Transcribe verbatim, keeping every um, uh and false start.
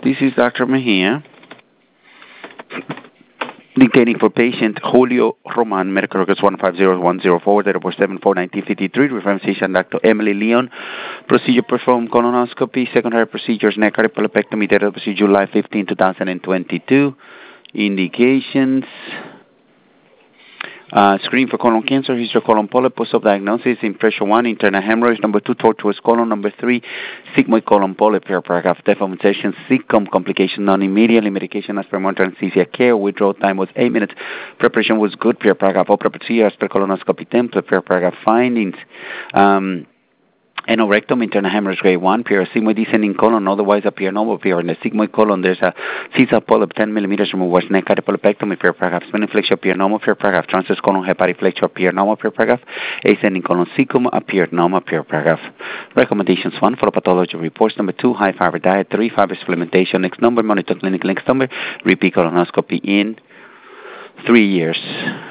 This is Doctor Mejia. Dictating for patient Julio Roman, medical records one five zero one zero four, date of birth seven four nineteen fifty-three, reference physician Doctor Emily Leon, procedure performed colonoscopy, secondary procedures neck polypectomy, date of procedure July fifteenth, two thousand twenty-two, indications. Uh, screen for colon cancer, history of colon polyp, post-op diagnosis, impression one, internal hemorrhage, number two, tortuous colon, number three, sigmoid colon polyp, paragraph, deformation, siccum, complication, non-immediately, medication as per monitor anesthesia care, withdrawal time was eight minutes, preparation was good, paragraph, opera procedure as per colonoscopy template, paragraph, findings, um, anorectum, internal hemorrhage grade one, sigmoid descending colon, otherwise appear normal, appear in the sigmoid colon, there's a sessile polyp, ten millimeters, removed was neck polypectomy, paragraph, spinal flexure appear normal, paragraph, transverse colon, hepatic flexure appear normal, paragraph, ascending colon, cecum appeared normal, paragraph. Recommendations one, for pathology reports, number two, high fiber diet, three, fiber supplementation, next number, monitor clinic, next number, repeat colonoscopy in three years.